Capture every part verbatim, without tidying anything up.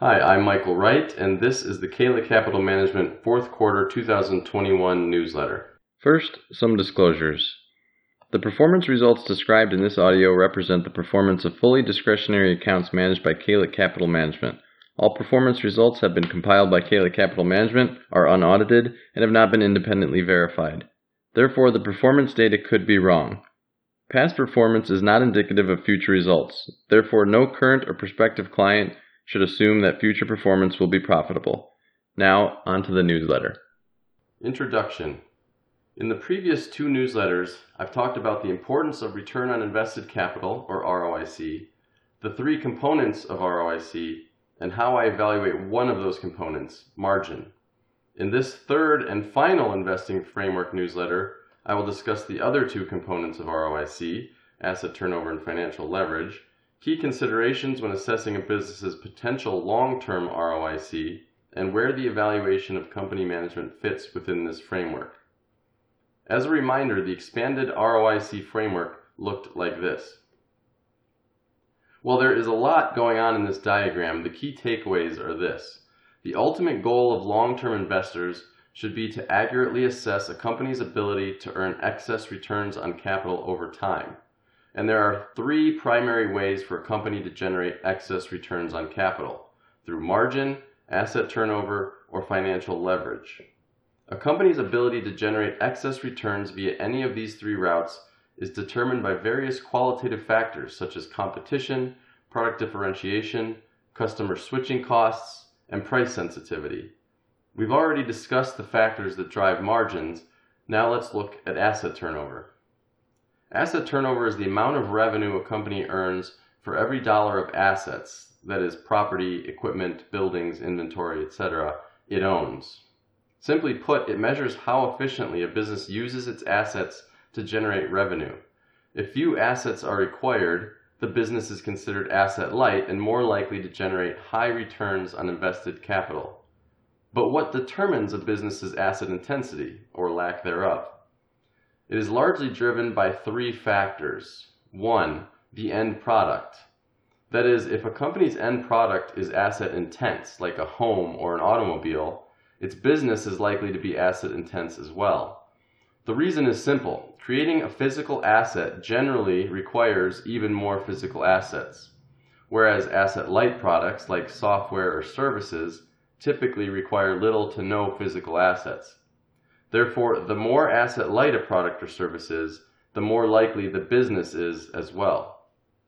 Hi, I'm Michael Wright, and this is the Kayla Capital Management fourth quarter two thousand twenty-one newsletter. First, some disclosures. The performance results described in this audio represent the performance of fully discretionary accounts managed by Kayla Capital Management. All performance results have been compiled by Kayla Capital Management, are unaudited, and have not been independently verified. Therefore, the performance data could be wrong. Past performance is not indicative of future results. Therefore, no current or prospective client should assume that future performance will be profitable. Now, on to the newsletter. Introduction. In the previous two newsletters, I've talked about the importance of return on invested capital, or R O I C, the three components of R O I C, and how I evaluate one of those components, margin. In this third and final investing framework newsletter, I will discuss the other two components of R O I C, asset turnover and financial leverage, key considerations when assessing a business's potential long-term R O I C, and where the evaluation of company management fits within this framework. As a reminder, the expanded R O I C framework looked like this. While there is a lot going on in this diagram, the key takeaways are this. The ultimate goal of long-term investors should be to accurately assess a company's ability to earn excess returns on capital over time. And there are three primary ways for a company to generate excess returns on capital: through margin, asset turnover, or financial leverage. A company's ability to generate excess returns via any of these three routes is determined by various qualitative factors such as competition, product differentiation, customer switching costs, and price sensitivity. We've already discussed the factors that drive margins. Now let's look at asset turnover. Asset turnover is the amount of revenue a company earns for every dollar of assets, that is, property, equipment, buildings, inventory, et cetera, it owns. Simply put, it measures how efficiently a business uses its assets to generate revenue. If few assets are required, the business is considered asset light and more likely to generate high returns on invested capital. But what determines a business's asset intensity, or lack thereof? It is largely driven by three factors. One, the end product. That is, if a company's end product is asset intense, like a home or an automobile, its business is likely to be asset intense as well. The reason is simple. Creating a physical asset generally requires even more physical assets, whereas asset light products like software or services typically require little to no physical assets. Therefore, the more asset light a product or service is, the more likely the business is as well.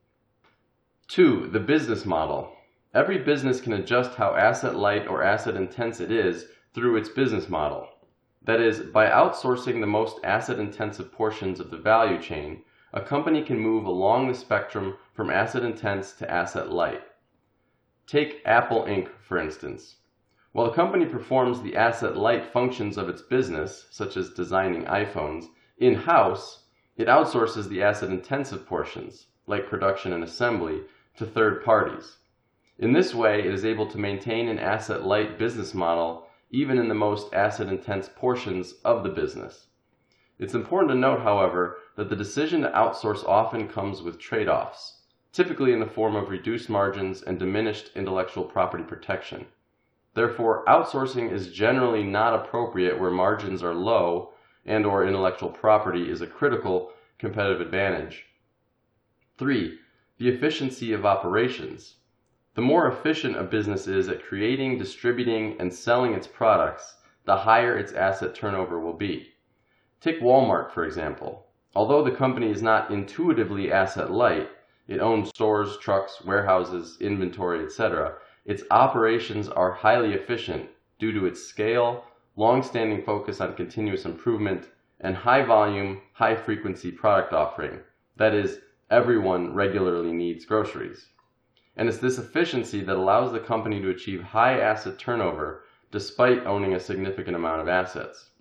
Two, the business model. Every business can adjust how asset light or asset intense it is through its business model. That is, by outsourcing the most asset intensive portions of the value chain, a company can move along the spectrum from asset intense to asset light. Take Apple Incorporated, for instance. While the company performs the asset-light functions of its business, such as designing iPhones, in-house, it outsources the asset-intensive portions, like production and assembly, to third parties. In this way, it is able to maintain an asset-light business model even in the most asset-intense portions of the business. It's important to note, however, that the decision to outsource often comes with trade-offs, typically in the form of reduced margins and diminished intellectual property protection. Therefore, outsourcing is generally not appropriate where margins are low and or intellectual property is a critical competitive advantage. Three, the efficiency of operations. The more efficient a business is at creating, distributing, and selling its products, the higher its asset turnover will be. Take Walmart, for example. Although the company is not intuitively asset light, it owns stores, trucks, warehouses, inventory, et cetera, its operations are highly efficient due to its scale, long-standing focus on continuous improvement, and high-volume, high-frequency product offering. That is, everyone regularly needs groceries. And it's this efficiency that allows the company to achieve high asset turnover despite owning a significant amount of assets.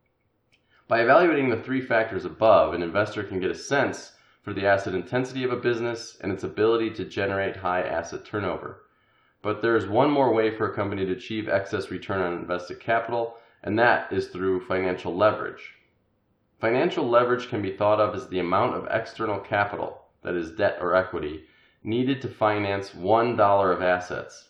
By evaluating the three factors above, an investor can get a sense for the asset intensity of a business and its ability to generate high asset turnover. But there is one more way for a company to achieve excess return on invested capital, and that is through financial leverage. Financial leverage can be thought of as the amount of external capital, that is debt or equity, needed to finance one dollar of assets.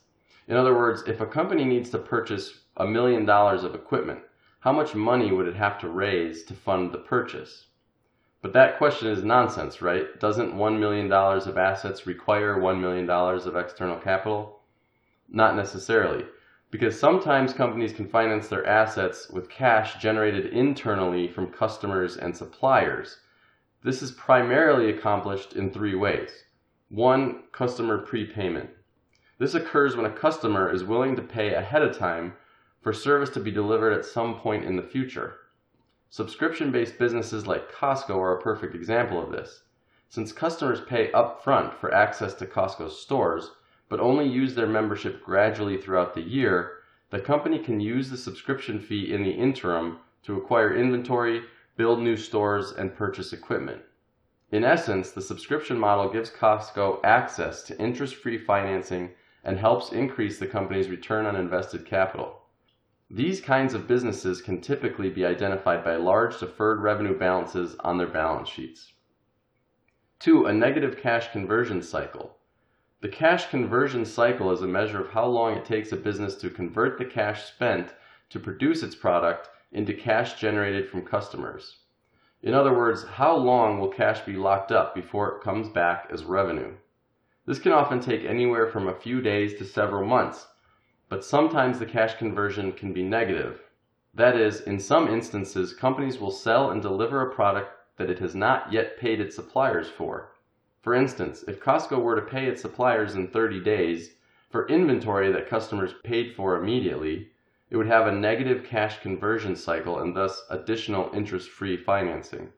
In other words, if a company needs to purchase a million dollars of equipment, how much money would it have to raise to fund the purchase? But that question is nonsense, right? Doesn't one million dollars of assets require one million dollars of external capital? Not necessarily, because sometimes companies can finance their assets with cash generated internally from customers and suppliers. This is primarily accomplished in three ways. One, customer prepayment. This occurs when a customer is willing to pay ahead of time for service to be delivered at some point in the future. Subscription-based businesses like Costco are a perfect example of this. Since customers pay upfront for access to Costco's stores, but only use their membership gradually throughout the year, the company can use the subscription fee in the interim to acquire inventory, build new stores, and purchase equipment. In essence, the subscription model gives Costco access to interest-free financing and helps increase the company's return on invested capital. These kinds of businesses can typically be identified by large deferred revenue balances on their balance sheets. Two, a negative cash conversion cycle. The cash conversion cycle is a measure of how long it takes a business to convert the cash spent to produce its product into cash generated from customers. In other words, how long will cash be locked up before it comes back as revenue? This can often take anywhere from a few days to several months, but sometimes the cash conversion can be negative. That is, in some instances, companies will sell and deliver a product that it has not yet paid its suppliers for. For instance, if Costco were to pay its suppliers in thirty days for inventory that customers paid for immediately, it would have a negative cash conversion cycle and thus additional interest-free financing.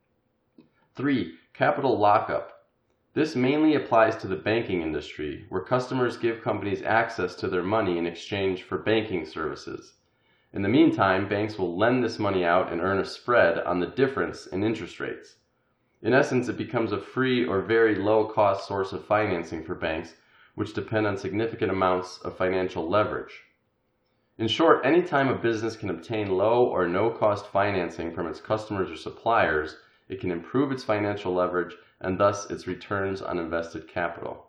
Three, capital lockup. This mainly applies to the banking industry, where customers give companies access to their money in exchange for banking services. In the meantime, banks will lend this money out and earn a spread on the difference in interest rates. In essence, it becomes a free or very low-cost source of financing for banks, which depend on significant amounts of financial leverage. In short, any time a business can obtain low or no-cost financing from its customers or suppliers, it can improve its financial leverage and thus its returns on invested capital.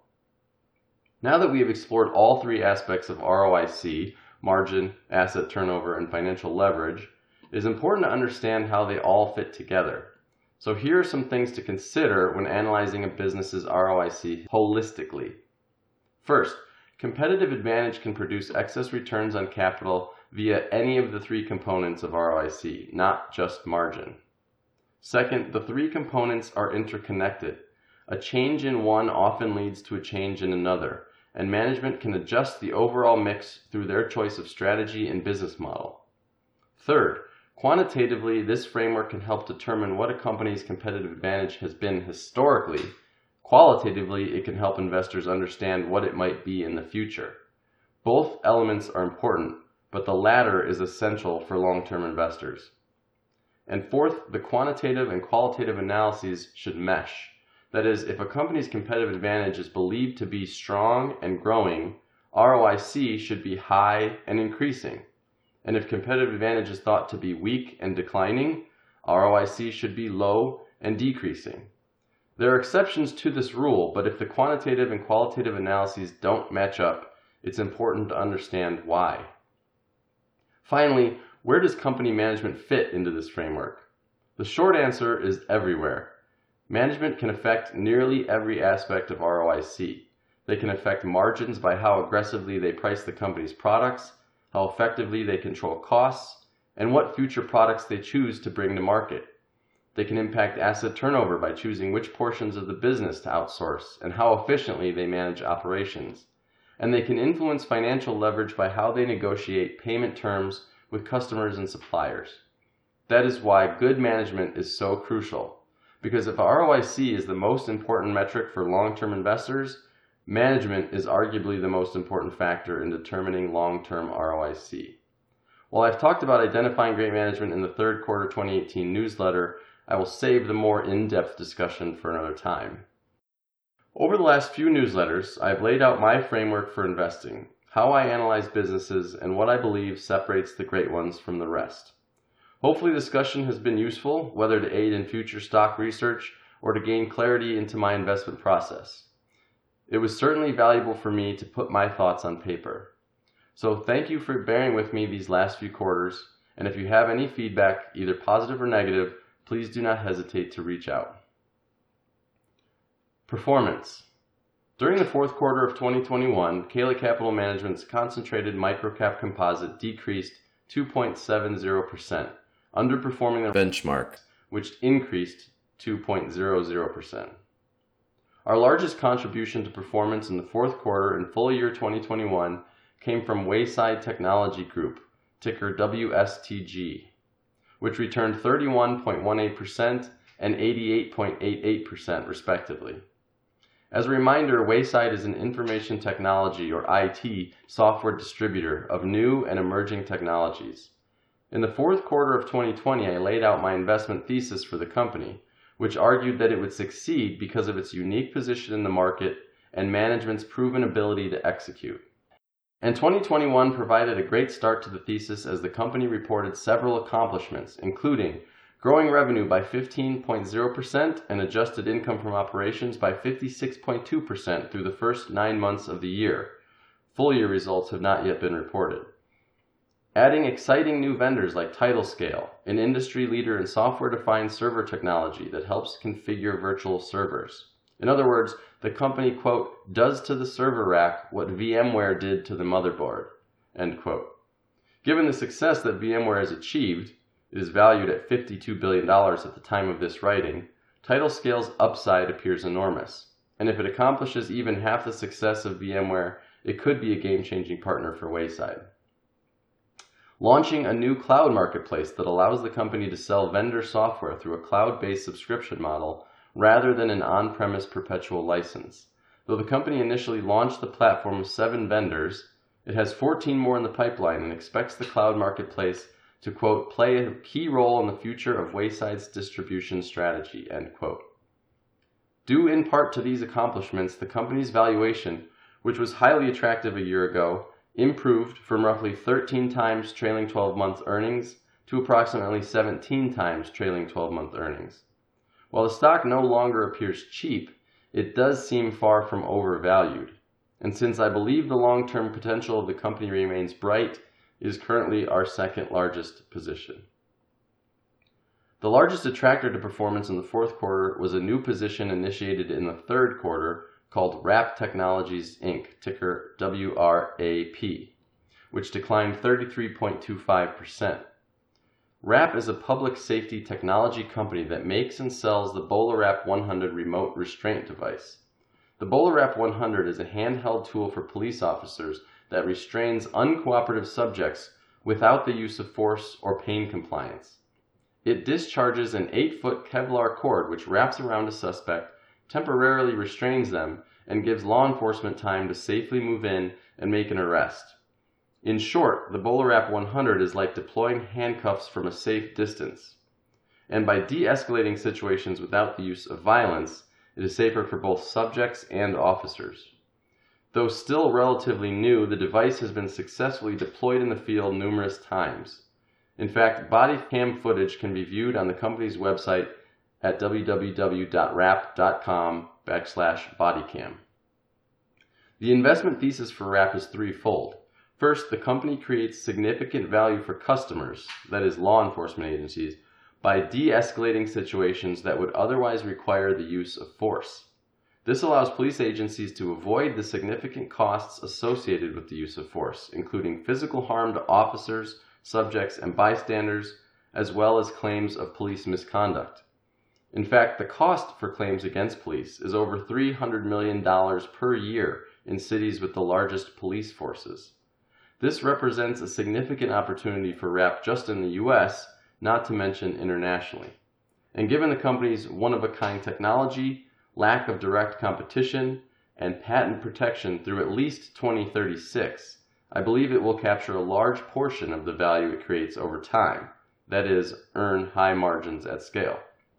Now that we have explored all three aspects of R O I C, margin, asset turnover, and financial leverage, it is important to understand how they all fit together. So here are some things to consider when analyzing a business's R O I C holistically. First, competitive advantage can produce excess returns on capital via any of the three components of R O I C, not just margin. Second, the three components are interconnected. A change in one often leads to a change in another, and management can adjust the overall mix through their choice of strategy and business model. Third, quantitatively, this framework can help determine what a company's competitive advantage has been historically. Qualitatively, it can help investors understand what it might be in the future. Both elements are important, but the latter is essential for long-term investors. And fourth, the quantitative and qualitative analyses should mesh. That is, if a company's competitive advantage is believed to be strong and growing, R O I C should be high and increasing. And if competitive advantage is thought to be weak and declining, R O I C should be low and decreasing. There are exceptions to this rule, but if the quantitative and qualitative analyses don't match up, it's important to understand why. Finally, where does company management fit into this framework? The short answer is everywhere. Management can affect nearly every aspect of R O I C. They can affect margins by how aggressively they price the company's products, how effectively they control costs, and what future products they choose to bring to market. They can impact asset turnover by choosing which portions of the business to outsource and how efficiently they manage operations. And they can influence financial leverage by how they negotiate payment terms with customers and suppliers. That is why good management is so crucial, because if R O I C is the most important metric for long-term investors, management is arguably the most important factor in determining long-term R O I C. While I've talked about identifying great management in the third quarter twenty eighteen newsletter, I will save the more in-depth discussion for another time. Over the last few newsletters, I've laid out my framework for investing, how I analyze businesses, and what I believe separates the great ones from the rest. Hopefully the discussion has been useful, whether to aid in future stock research or to gain clarity into my investment process. It was certainly valuable for me to put my thoughts on paper. So thank you for bearing with me these last few quarters, and if you have any feedback, either positive or negative, please do not hesitate to reach out. Performance. During the fourth quarter of twenty twenty-one, Kayla Capital Management's concentrated microcap composite decreased two point seven zero percent, underperforming the benchmark, which increased two point zero zero percent. Our largest contribution to performance in the fourth quarter and full year twenty twenty-one came from Wayside Technology Group, ticker W S T G, which returned thirty-one point one eight percent and eighty-eight point eight eight percent respectively. As a reminder, Wayside is an information technology, or I T, software distributor of new and emerging technologies. In the fourth quarter of twenty twenty, I laid out my investment thesis for the company, which argued that it would succeed because of its unique position in the market and management's proven ability to execute. And twenty twenty-one provided a great start to the thesis as the company reported several accomplishments, including growing revenue by fifteen point zero percent and adjusted income from operations by fifty-six point two percent through the first nine months of the year. Full year results have not yet been reported. Adding exciting new vendors like TitleScale, an industry leader in software-defined server technology that helps configure virtual servers. In other words, the company, quote, does to the server rack what VMware did to the motherboard, end quote. Given the success that VMware has achieved, it is valued at fifty-two billion dollars at the time of this writing, TitleScale's upside appears enormous. And if it accomplishes even half the success of VMware, it could be a game-changing partner for Wayside. Launching a new cloud marketplace that allows the company to sell vendor software through a cloud-based subscription model rather than an on-premise perpetual license. Though the company initially launched the platform with seven vendors, it has fourteen more in the pipeline and expects the cloud marketplace to, quote, play a key role in the future of Wayside's distribution strategy, end quote. Due in part to these accomplishments, the company's valuation, which was highly attractive a year ago, improved from roughly thirteen times trailing twelve-month earnings to approximately seventeen times trailing twelve-month earnings. While the stock no longer appears cheap, it does seem far from overvalued. And since I believe the long-term potential of the company remains bright, it is currently our second largest position. The largest attractor to performance in the fourth quarter was a new position initiated in the third quarter called Wrap Technologies, Incorporated, ticker W R A P, which declined thirty-three point two five percent. Wrap is a public safety technology company that makes and sells the BolaWrap one hundred remote restraint device. The BolaWrap one hundred is a handheld tool for police officers that restrains uncooperative subjects without the use of force or pain compliance. It discharges an eight-foot Kevlar cord which wraps around a suspect, temporarily restrains them, and gives law enforcement time to safely move in and make an arrest. In short, the BolaWrap one hundred is like deploying handcuffs from a safe distance. And by de-escalating situations without the use of violence, it is safer for both subjects and officers. Though still relatively new, the device has been successfully deployed in the field numerous times. In fact, body cam footage can be viewed on the company's website at w w w dot wrap dot com backslash bodycam. The investment thesis for Wrap is threefold. First, the company creates significant value for customers, that is, law enforcement agencies, by de-escalating situations that would otherwise require the use of force. This allows police agencies to avoid the significant costs associated with the use of force, including physical harm to officers, subjects, and bystanders, as well as claims of police misconduct. In fact, the cost for claims against police is over three hundred million dollars per year in cities with the largest police forces. This represents a significant opportunity for Wrap just in the U S, not to mention internationally. And given the company's one-of-a-kind technology, lack of direct competition, and patent protection through at least twenty thirty-six, I believe it will capture a large portion of the value it creates over time, that is, earn high margins at scale.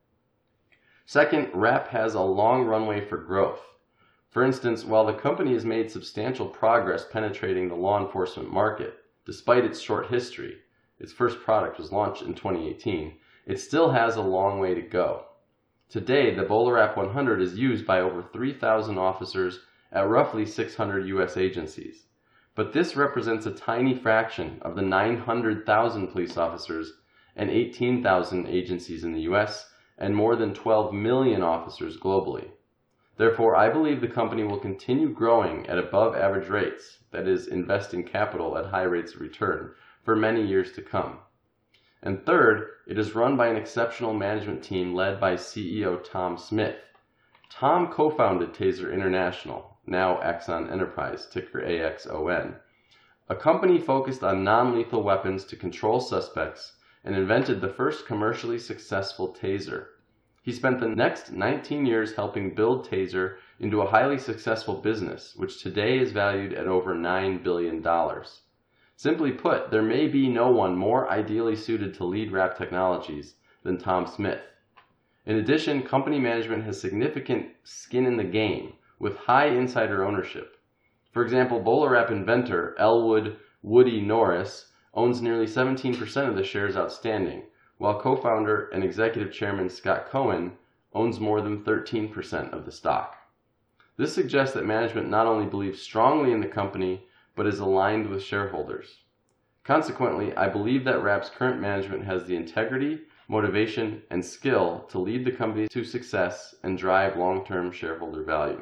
Second, Wrap has a long runway for growth. For instance, while the company has made substantial progress penetrating the law enforcement market, despite its short history, its first product was launched in twenty eighteen, it still has a long way to go. Today, the BolaWrap one hundred is used by over three thousand officers at roughly six hundred U S agencies. But this represents a tiny fraction of the nine hundred thousand police officers and eighteen thousand agencies in the U S and more than twelve million officers globally. Therefore, I believe the company will continue growing at above average rates, that is, investing capital at high rates of return, for many years to come. And third, it is run by an exceptional management team led by C E O Tom Smith. Tom co-founded Taser International, now Axon Enterprise, ticker A X O N, a company focused on non-lethal weapons to control suspects, and invented the first commercially successful Taser. He spent the next nineteen years helping build Taser into a highly successful business, which today is valued at over nine billion dollars. Simply put, there may be no one more ideally suited to lead Wrap Technologies than Tom Smith. In addition, company management has significant skin in the game, with high insider ownership. For example, BolaWrap inventor Elwood Woody Norris owns nearly seventeen percent of the shares outstanding, while co-founder and executive chairman Scott Cohen owns more than thirteen percent of the stock. This suggests that management not only believes strongly in the company, but is aligned with shareholders. Consequently, I believe that Wrap's current management has the integrity, motivation, and skill to lead the company to success and drive long-term shareholder value.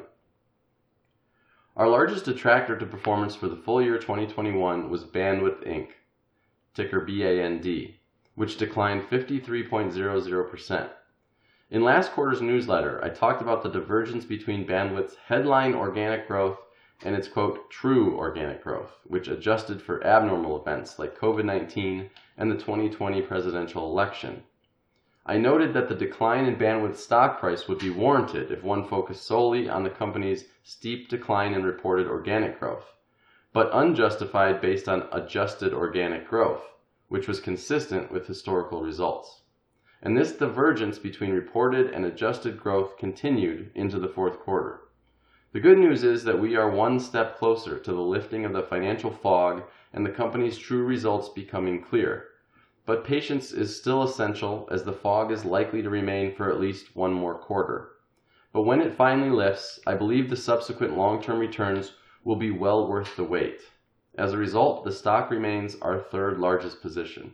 Our largest detractor to performance for the full year twenty twenty-one was Bandwidth Incorporated, ticker B A N D, which declined fifty-three point zero zero percent. In last quarter's newsletter, I talked about the divergence between Bandwidth's headline organic growth and its, quote, true organic growth, which adjusted for abnormal events like COVID nineteen and the twenty twenty presidential election. I noted that the decline in Bandwidth's stock price would be warranted if one focused solely on the company's steep decline in reported organic growth, but unjustified based on adjusted organic growth, which was consistent with historical results. And this divergence between reported and adjusted growth continued into the fourth quarter. The good news is that we are one step closer to the lifting of the financial fog and the company's true results becoming clear. But patience is still essential, as the fog is likely to remain for at least one more quarter. But when it finally lifts, I believe the subsequent long-term returns will be well worth the wait. As a result, the stock remains our third largest position.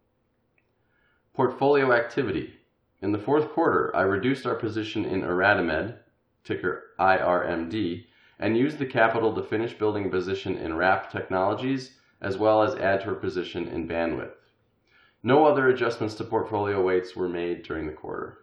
Portfolio activity. In the fourth quarter, I reduced our position in IRadimed, ticker I R M D, and used the capital to finish building a position in Wrap Technologies, as well as add to our position in Bandwidth. No other adjustments to portfolio weights were made during the quarter.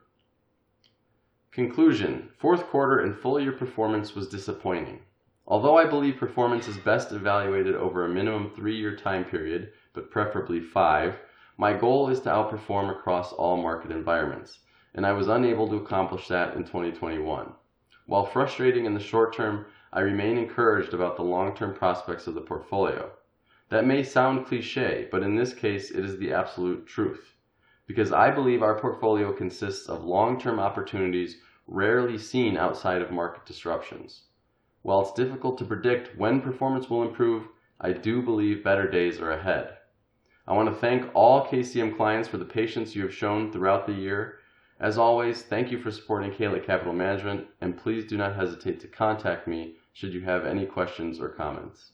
Conclusion. Fourth quarter and full year performance was disappointing. Although I believe performance is best evaluated over a minimum three-year time period, but preferably five, my goal is to outperform across all market environments, and I was unable to accomplish that in twenty twenty-one. While frustrating in the short term, I remain encouraged about the long-term prospects of the portfolio. That may sound cliche, but in this case it is the absolute truth, because I believe our portfolio consists of long-term opportunities rarely seen outside of market disruptions. While it's difficult to predict when performance will improve, I do believe better days are ahead. I want to thank all K C M clients for the patience you have shown throughout the year. As always, thank you for supporting Kayla Capital Management, and please do not hesitate to contact me should you have any questions or comments.